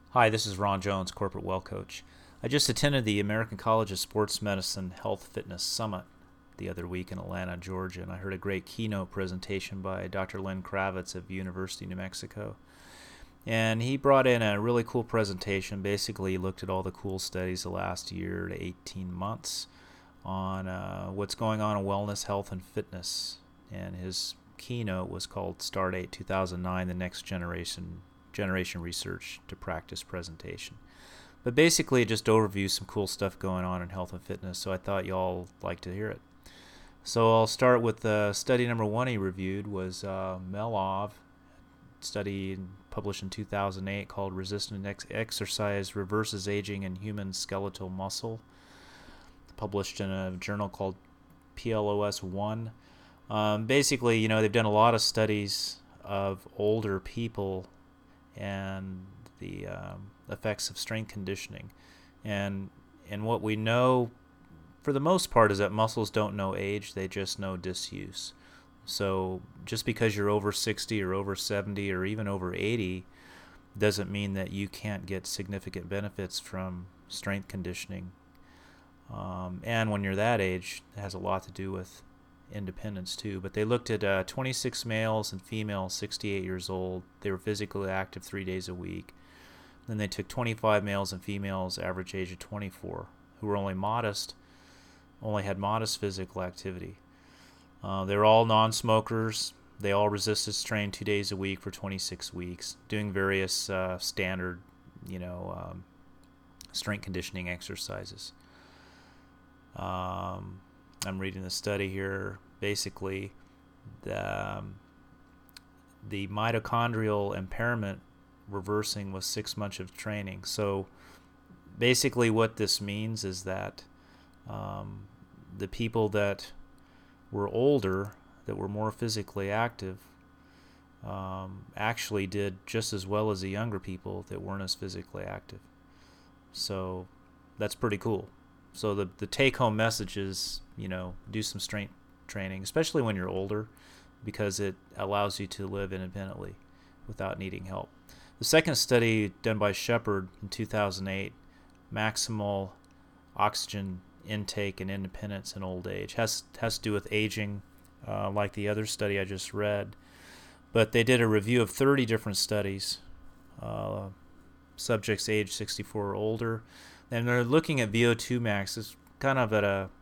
Hi, this is Ron Jones, Corporate Well Coach. I just attended the American College of Sports Medicine Health Fitness Summit the other week in Atlanta, Georgia, and I heard a great keynote presentation by Dr. Len Kravitz of University of New Mexico. And he brought in a really cool presentation. Basically, he looked at all the cool studies the last year to 18 months on what's going on in wellness, health, and fitness. And his keynote was called Stardate 2009, the Next Generation Research to Practice presentation. But basically, it just overviews some cool stuff going on in health and fitness, so I thought y'all like to hear it. So I'll start with study number one he reviewed was Melov, study published in 2008 called Resistant Exercise Reverses Aging in Human Skeletal Muscle, published in a journal called PLOS 1. Basically, they've done a lot of studies of older people and the effects of strength conditioning. And what we know for the most part is that muscles don't know age, they just know disuse. So just because you're over 60 or over 70 or even over 80 doesn't mean that you can't get significant benefits from strength conditioning. And when you're that age, it has a lot to do with independence too. But they looked at 26 males and females 68 years old. They were physically active 3 days a week. Then they took 25 males and females average age of 24 who were only had modest physical activity. They were all non-smokers. They all resisted strain 2 days a week for 26 weeks, doing various standard strength conditioning exercises. I'm reading the study here. Basically, the mitochondrial impairment reversing was 6 months of training. So basically what this means is that the people that were older, that were more physically active, actually did just as well as the younger people that weren't as physically active. So that's pretty cool. So the take-home message is, do some strength training, especially when you're older, because it allows you to live independently without needing help. The second study done by Shepard in 2008, maximal oxygen intake and independence in old age, has to do with aging, like the other study I just read. But they did a review of 30 different studies, subjects age 64 or older. And they're looking at VO2 max. It's kind of at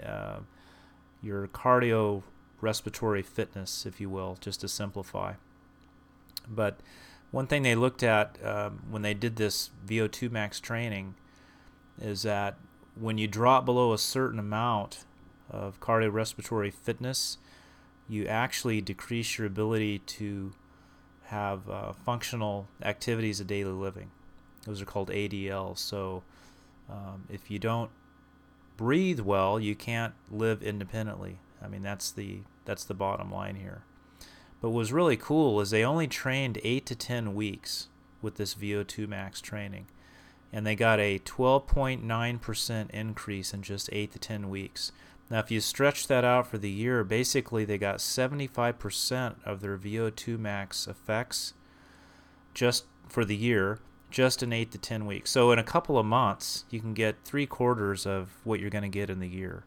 your cardiorespiratory fitness, if you will, just to simplify. But one thing they looked at when they did this VO2 max training is that when you drop below a certain amount of cardiorespiratory fitness, you actually decrease your ability to have functional activities of daily living. Those are called ADLs. So if you don't breathe well, you can't live independently. I mean, that's the bottom line here. But what was really cool is they only trained 8 to 10 weeks with this VO2 max training, and they got a 12.9% increase in just 8 to 10 weeks. Now, if you stretch that out for the year, basically they got 75% of their VO2 max effects just for the year, just in 8 to 10 weeks. So in a couple of months, you can get 3/4 of what you're going to get in the year.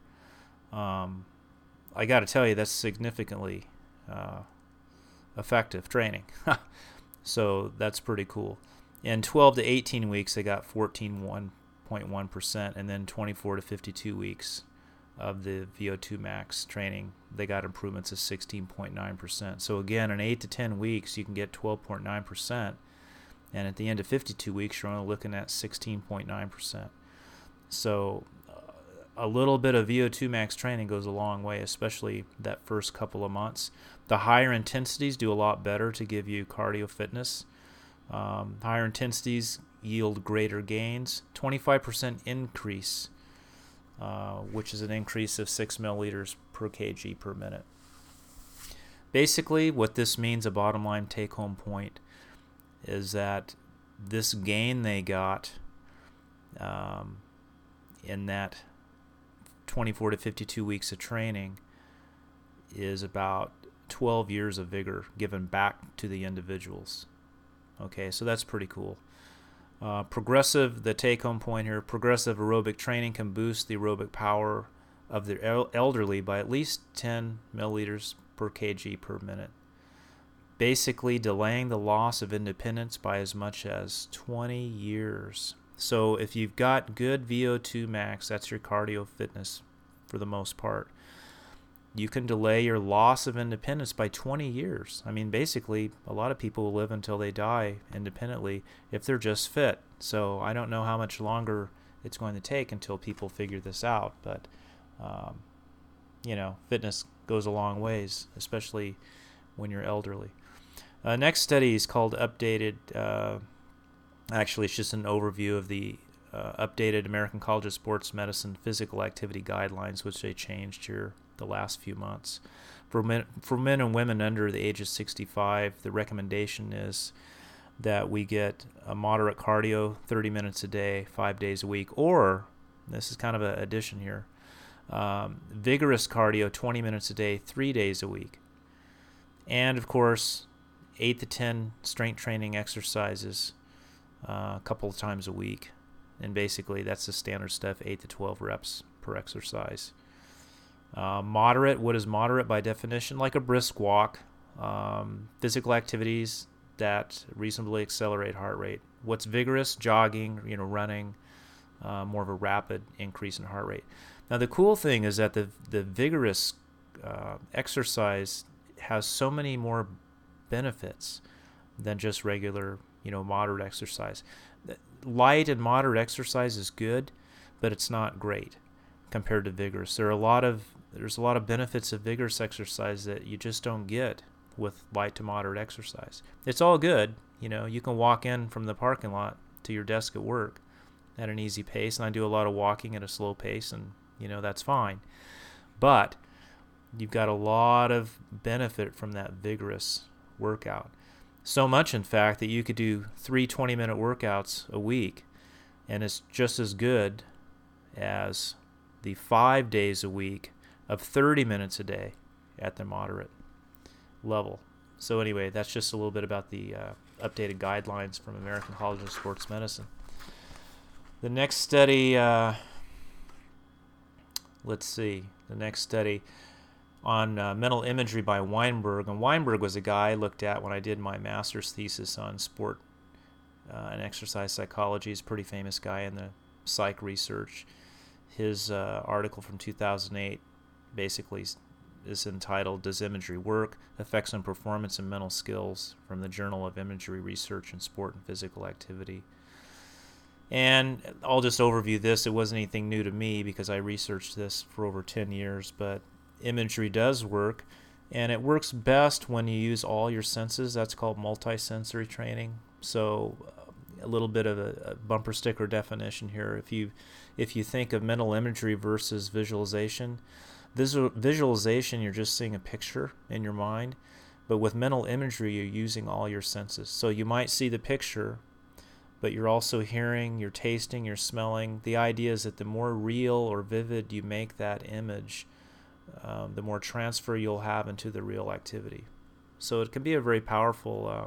I got to tell you, that's significantly effective training. So that's pretty cool. In 12 to 18 weeks, they got 14.1%, and then 24 to 52 weeks of the VO2 max training, they got improvements of 16.9%. So again, in 8 to 10 weeks, you can get 12.9%. And at the end of 52 weeks, you're only looking at 16.9%. So a little bit of VO2 max training goes a long way, especially that first couple of months. The higher intensities do a lot better to give you cardio fitness. Higher intensities yield greater gains. 25% increase, which is an increase of 6 milliliters per kg per minute. Basically, what this means, a bottom line take-home point, is that this gain they got in that 24 to 52 weeks of training is about 12 years of vigor given back to the individuals. Okay, so that's pretty cool. The take-home point here, progressive aerobic training can boost the aerobic power of the elderly by at least 10 milliliters per kg per minute, basically delaying the loss of independence by as much as 20 years. So if you've got good VO2 max, that's your cardio fitness for the most part, you can delay your loss of independence by 20 years. I mean, basically, a lot of people will live until they die independently if they're just fit. So I don't know how much longer it's going to take until people figure this out. But, fitness goes a long ways, especially when you're elderly. Next study is called Updated. Actually, it's just an overview of the updated American College of Sports Medicine physical activity guidelines, which they changed here the last few months. For men and women under the age of 65, the recommendation is that we get a moderate cardio, 30 minutes a day, 5 days a week, or, this is kind of an addition here, vigorous cardio, 20 minutes a day, 3 days a week. And, of course, 8 to 10 strength training exercises a couple of times a week. And basically, that's the standard stuff, 8 to 12 reps per exercise. Moderate, what is moderate by definition? Like a brisk walk, physical activities that reasonably accelerate heart rate. What's vigorous? Jogging, running, more of a rapid increase in heart rate. Now, the cool thing is that the vigorous exercise has so many more benefits than just regular, moderate exercise. Light and moderate exercise is good, but it's not great compared to vigorous. There's a lot of benefits of vigorous exercise that you just don't get with light to moderate exercise. It's all good. You can walk in from the parking lot to your desk at work at an easy pace, and I do a lot of walking at a slow pace, and that's fine. But you've got a lot of benefit from that vigorous workout. So much, in fact, that you could do 3 20-minute workouts a week, and it's just as good as the 5 days a week of 30 minutes a day at the moderate level. So anyway, that's just a little bit about the updated guidelines from American College of Sports Medicine. The next study, the next study on mental imagery by Weinberg. And Weinberg was a guy I looked at when I did my master's thesis on sport and exercise psychology. He's a pretty famous guy in the psych research. His article from 2008 basically is entitled, Does Imagery Work? Effects on Performance and Mental Skills, from the Journal of Imagery Research in Sport and Physical Activity. And I'll just overview this. It wasn't anything new to me because I researched this for over 10 years, but imagery does work, and it works best when you use all your senses. That's called multisensory training. So a little bit of a bumper sticker definition here. If you think of mental imagery versus visualization, visualization, you're just seeing a picture in your mind, but with mental imagery, you're using all your senses. So you might see the picture, but you're also hearing, you're tasting, you're smelling. The idea is that the more real or vivid you make that image, the more transfer you'll have into the real activity. So it can be a very powerful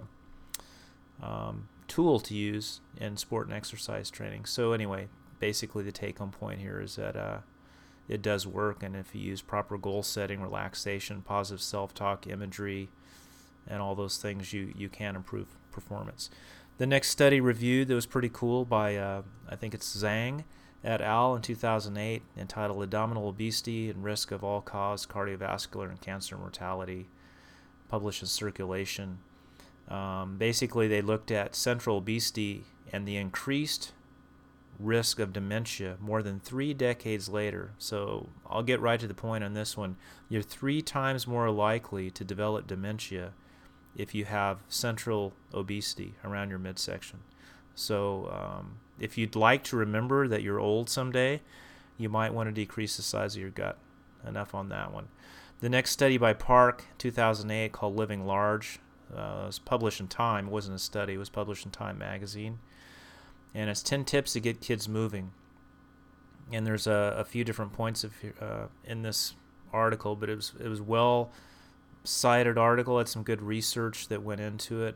tool to use in sport and exercise training. So anyway, basically the take-home point here is that it does work, and if you use proper goal setting, relaxation, positive self-talk, imagery, and all those things, you can improve performance. The next study reviewed that was pretty cool by, I think it's Zhang et al. In 2008, entitled Abdominal Obesity and Risk of All-Cause Cardiovascular and Cancer Mortality, published in Circulation. Basically, they looked at central obesity and the increased risk of dementia more than 3 decades later. So I'll get right to the point on this one. You're 3 times more likely to develop dementia if you have central obesity around your midsection. So if you'd like to remember that you're old someday, you might want to decrease the size of your gut. Enough on that one. The next study by Park, 2008, called Living Large, was published in Time. It wasn't a study. It was published in Time magazine. And it's 10 tips to get kids moving. And there's a few different points in this article, but it was well cited article. Had some good research that went into it.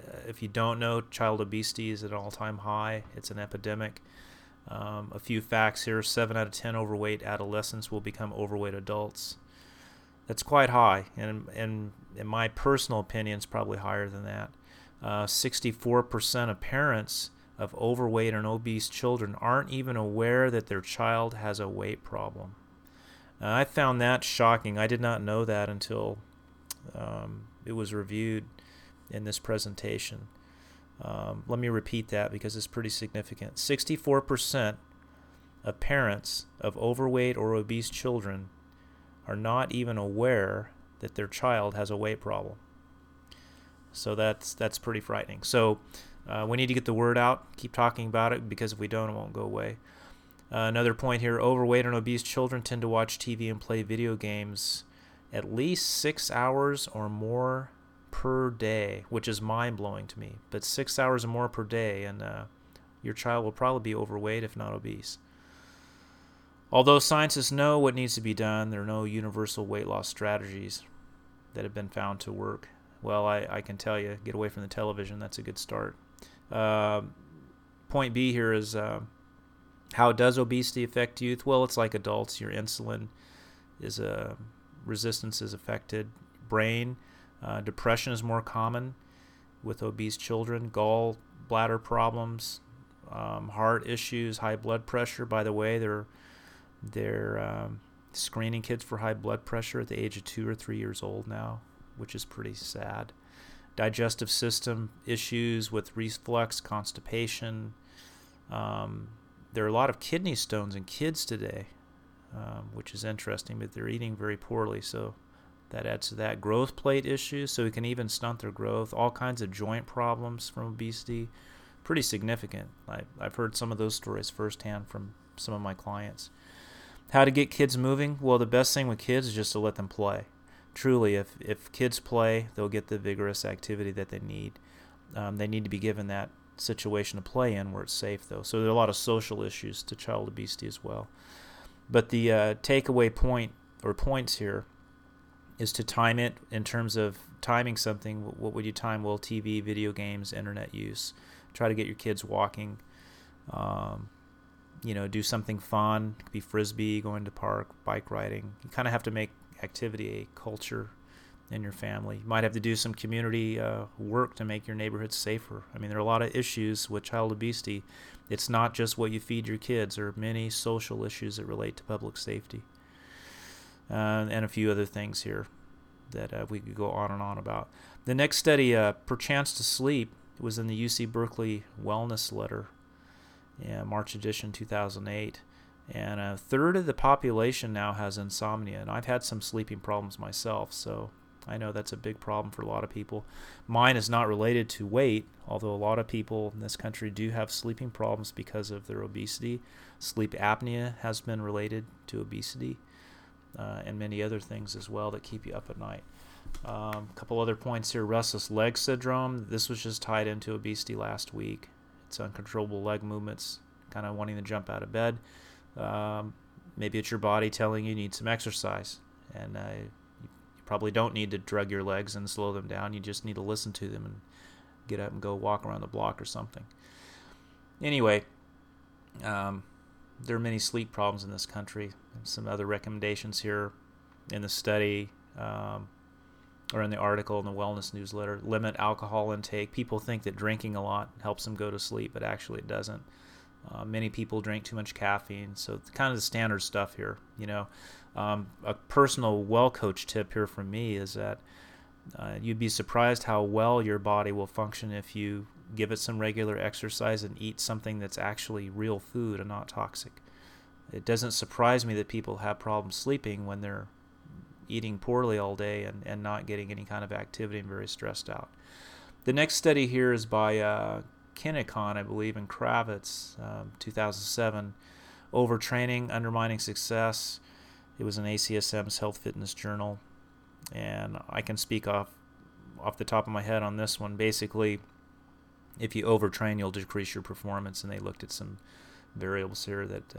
If you don't know, child obesity is at an all-time high. It's an epidemic. A few facts here: 7 out of 10 overweight adolescents will become overweight adults. That's quite high, and in my personal opinion, it's probably higher than that. 64% of parents of overweight and obese children aren't even aware that their child has a weight problem. I found that shocking. I did not know that until it was reviewed in this presentation. Let me repeat that because it's pretty significant. 64% of parents of overweight or obese children are not even aware that their child has a weight problem. So that's pretty frightening. So we need to get the word out, keep talking about it, because if we don't, it won't go away. Another point here: overweight and obese children tend to watch TV and play video games at least 6 hours or more per day, which is mind-blowing to me. But 6 hours or more per day, and your child will probably be overweight, if not obese. Although scientists know what needs to be done, there are no universal weight loss strategies that have been found to work. Well, I can tell you, get away from the television. That's a good start. Point B here is how does obesity affect youth? Well, it's like adults. Your insulin is resistance is affected. Brain, depression is more common with obese children. Gallbladder problems, heart issues, high blood pressure. By the way, they're screening kids for high blood pressure at the age of 2 or 3 years old now, which is pretty sad. Digestive system issues with reflux, constipation. There are a lot of kidney stones in kids today, which is interesting, but they're eating very poorly, so that adds to that. Growth plate issues, so it can even stunt their growth. All kinds of joint problems from obesity, pretty significant. I've heard some of those stories firsthand from some of my clients. How to get kids moving? Well, the best thing with kids is just to let them play. Truly, if kids play, they'll get the vigorous activity that they need. They need to be given that situation to play in where it's safe, though. So there are a lot of social issues to child obesity as well. But the takeaway point or points here is to time it in terms of timing something. What would you time? Well, TV, video games, internet use. Try to get your kids walking. Do something fun. It could be frisbee, going to park, bike riding. You kind of have to make activity a culture in your family. You might have to do some community work to make your neighborhood safer. I mean, there are a lot of issues with child obesity. It's not just what you feed your kids. There are many social issues that relate to public safety. And a few other things here that we could go on and on about. The next study, Perchance to Sleep, was in the UC Berkeley Wellness Letter, March edition 2008. And a third of the population now has insomnia. And I've had some sleeping problems myself, so I know that's a big problem for a lot of people. Mine is not related to weight, although a lot of people in this country do have sleeping problems because of their obesity. Sleep apnea has been related to obesity, and many other things as well that keep you up at night. A couple other points here. Restless leg syndrome. This was just tied into obesity last week. It's uncontrollable leg movements, kind of wanting to jump out of bed. Maybe it's your body telling you need some exercise, and you probably don't need to drug your legs and slow them down. You just need to listen to them and get up and go walk around the block or something. Anyway, there are many sleep problems in this country. Some other recommendations here in the study or in the article in the wellness newsletter. Limit alcohol intake. People think that drinking a lot helps them go to sleep, but actually it doesn't. Many people drink too much caffeine, so it's kind of the standard stuff here. A personal well-coached tip here from me is that you'd be surprised how well your body will function if you give it some regular exercise and eat something that's actually real food and not toxic. It doesn't surprise me that people have problems sleeping when they're eating poorly all day and not getting any kind of activity and very stressed out. The next study here is by Kinnicon, I believe, and Kravitz, 2007, Overtraining, Undermining Success. It was in ACSM's Health Fitness Journal, and I can speak off the top of my head on this one. Basically, if you overtrain, you'll decrease your performance, and they looked at some variables here that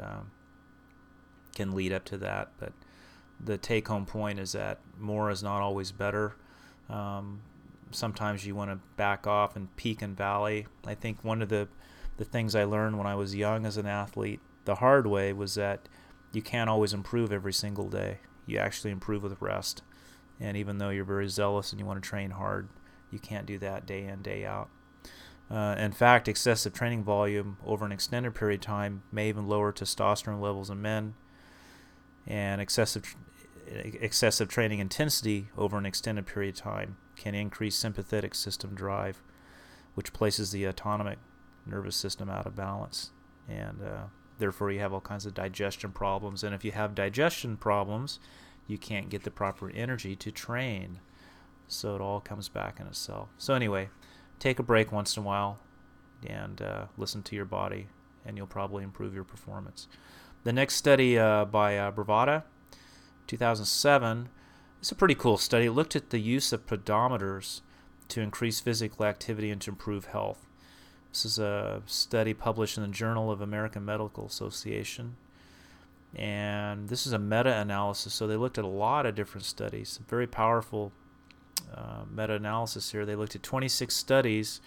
can lead up to that, but the take-home point is that more is not always better. sometimes you want to back off and peak and valley. I think one of the things I learned when I was young as an athlete the hard way was that you can't always improve every single day. You actually improve with rest. And even though you're very zealous and you want to train hard, you can't do that day in, day out. In fact, excessive training volume over an extended period of time may even lower testosterone levels in men, and excessive training intensity over an extended period of time can increase sympathetic system drive, which places the autonomic nervous system out of balance, and therefore you have all kinds of digestion problems. And if you have digestion problems, you can't get the proper energy to train, so it all comes back in itself. So anyway, take a break once in a while and listen to your body, and you'll probably improve your performance. The next study by Bravata, 2007, it's a pretty cool study. It looked at the use of pedometers to increase physical activity and to improve health. This is a study published in the Journal of American Medical Association, and this is a meta-analysis, so they looked at a lot of different studies. Very powerful meta-analysis here. They looked at 26 studies,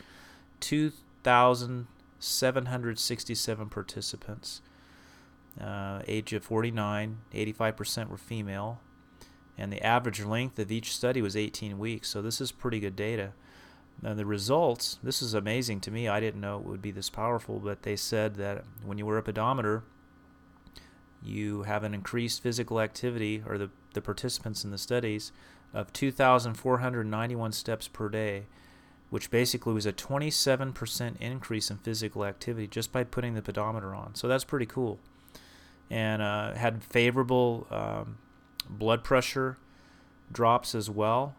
2,767 participants, age of 49, 85% were female, and the average length of each study was 18 weeks, so this is pretty good data. Now the results, this is amazing to me. I didn't know it would be this powerful, but they said that when you wear a pedometer, you have an increased physical activity, or the participants in the studies, of 2,491 steps per day, which basically was a 27% increase in physical activity just by putting the pedometer on. So that's pretty cool. And had favorable blood pressure drops as well.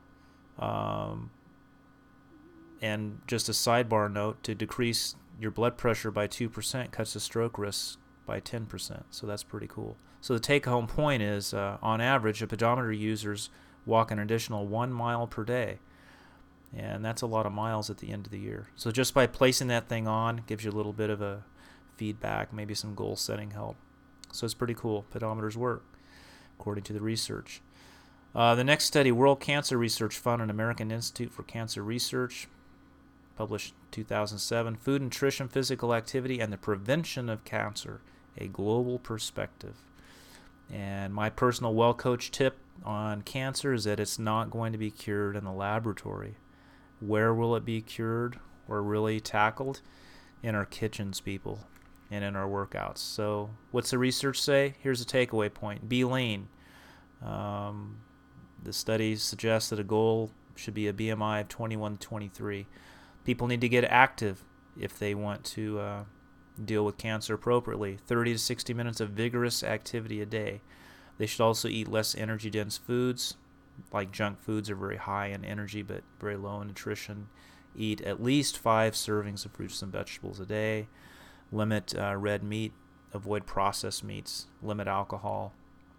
And just a sidebar note, to decrease your blood pressure by 2% cuts the stroke risk by 10%. So that's pretty cool. So the take-home point is, on average, a pedometer users walk an additional 1 mile per day. And that's a lot of miles at the end of the year. So just by placing that thing on, gives you a little bit of a feedback, maybe some goal setting help. So it's pretty cool. Pedometers work, according to the research. The next study, World Cancer Research Fund and American Institute for Cancer Research, published 2007, Food, Nutrition, Physical Activity, and the Prevention of Cancer, a Global Perspective. And my personal well-coached tip on cancer is that it's not going to be cured in the laboratory. Where will it be cured or really tackled? In our kitchens, people, and in our workouts. So what's the research say? Here's a takeaway point. Be lean. The studies suggest that a goal should be a BMI of 21 to 23. People need to get active if they want to deal with cancer appropriately. 30 to 60 minutes of vigorous activity a day. They should also eat less energy-dense foods, like junk foods are very high in energy but very low in nutrition. Eat at least 5 servings of fruits and vegetables a day. Limit red meat. Avoid processed meats. Limit alcohol.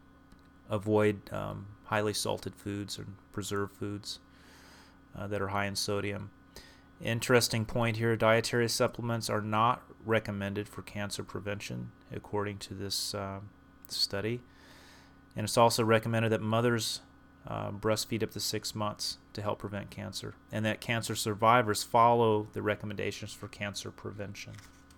Avoid highly salted foods and preserved foods that are high in sodium. Interesting point here, dietary supplements are not recommended for cancer prevention, according to this study. And it's also recommended that mothers breastfeed up to 6 months to help prevent cancer, and that cancer survivors follow the recommendations for cancer prevention.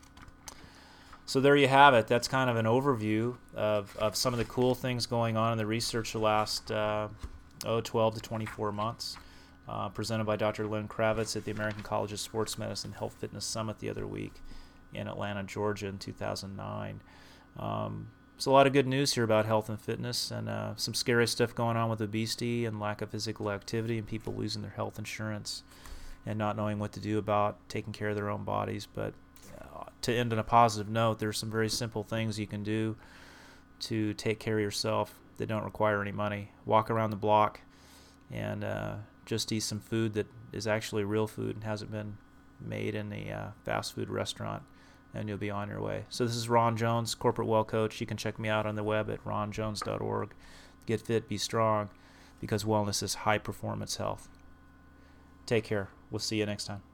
So there you have it. That's kind of an overview of some of the cool things going on in the research the last 12 to 24 months. Presented by Dr. Len Kravitz at the American College of Sports Medicine Health Fitness Summit the other week in Atlanta, Georgia in 2009. There's a lot of good news here about health and fitness, and some scary stuff going on with obesity and lack of physical activity and people losing their health insurance and not knowing what to do about taking care of their own bodies. But to end on a positive note, there's some very simple things you can do to take care of yourself that don't require any money. Walk around the block and just eat some food that is actually real food and hasn't been made in a fast food restaurant, and you'll be on your way. So this is Ron Jones, Corporate Well Coach. You can check me out on the web at ronjones.org. Get fit, be strong, because wellness is high performance health. Take care. We'll see you next time.